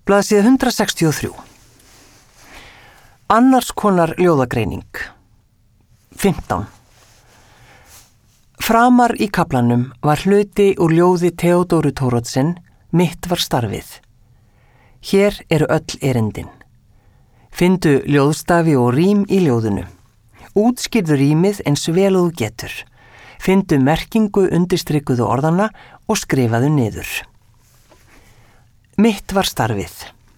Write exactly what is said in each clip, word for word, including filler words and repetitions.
Blaðsíða hundrað sextíu og þrjú. Annars konar ljóðagreining. fimmtán. Framar í kaflanum var hluti úr ljóði Theodóru Thoroddsen, Mitt var starfið. Hér eru öll erindin. Findu ljóðstafi og rím í ljóðinu. Útskýrðu rýmið eins vel og þú getur. Findu merkingu undirstrikuðu orðana og skrifaðu niður. Mitt var starfið.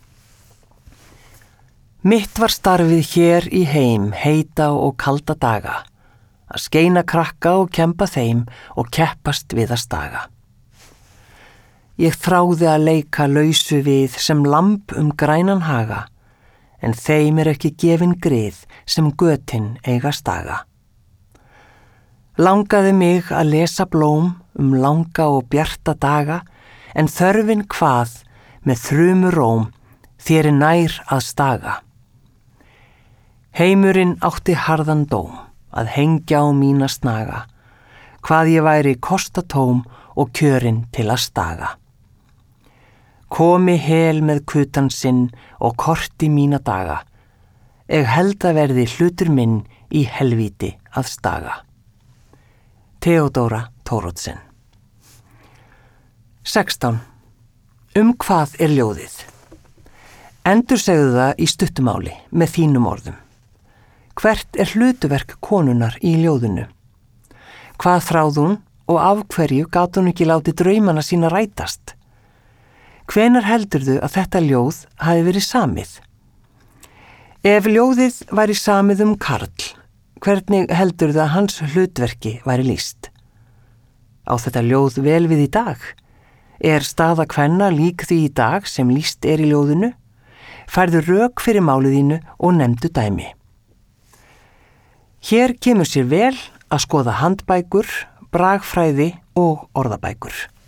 Mitt var starfið hér í heim, heita og kalda daga, að skeina krakka og kempa þeim og keppast við að staga. Ég þráði að leika lausu við sem lamb um grænan haga, en þeim er ekki gefin grið sem götin eiga staga. Langaði mig að lesa blóm um langa og bjarta daga, en þörfin hvað með þrumu róm þér er nær að staga. Heimurinn átti harðan dóm að hengja á mína snaga, hvað ég væri kostatóm og kjörin til að staga. Komi hel með kutan sinn og korti mína daga, eg held að verði hlutur minn í helvíti að staga. Theodóra Thoroddsen. sextán. Um hvað er ljóðið? Endursegðu það í stuttumáli með þínum orðum. Hvert er hlutuverk konunar í ljóðinu? Hvað þráð hún og af hverju gat hún ekki látið draumana sína rætast? Hvenær heldurðu að þetta ljóð hafi verið samið? Ef ljóðið væri samið um karl, hvernig heldurðu að hans hlutverki væri lýst? Á þetta ljóð vel við í dag? Er staða kvenna lík því í dag sem lýst er í ljóðinu? Færðu rök fyrir máliðínu og nefndu dæmi. Hér kemur sér vel að skoða handbækur, bragfræði og orðabækur.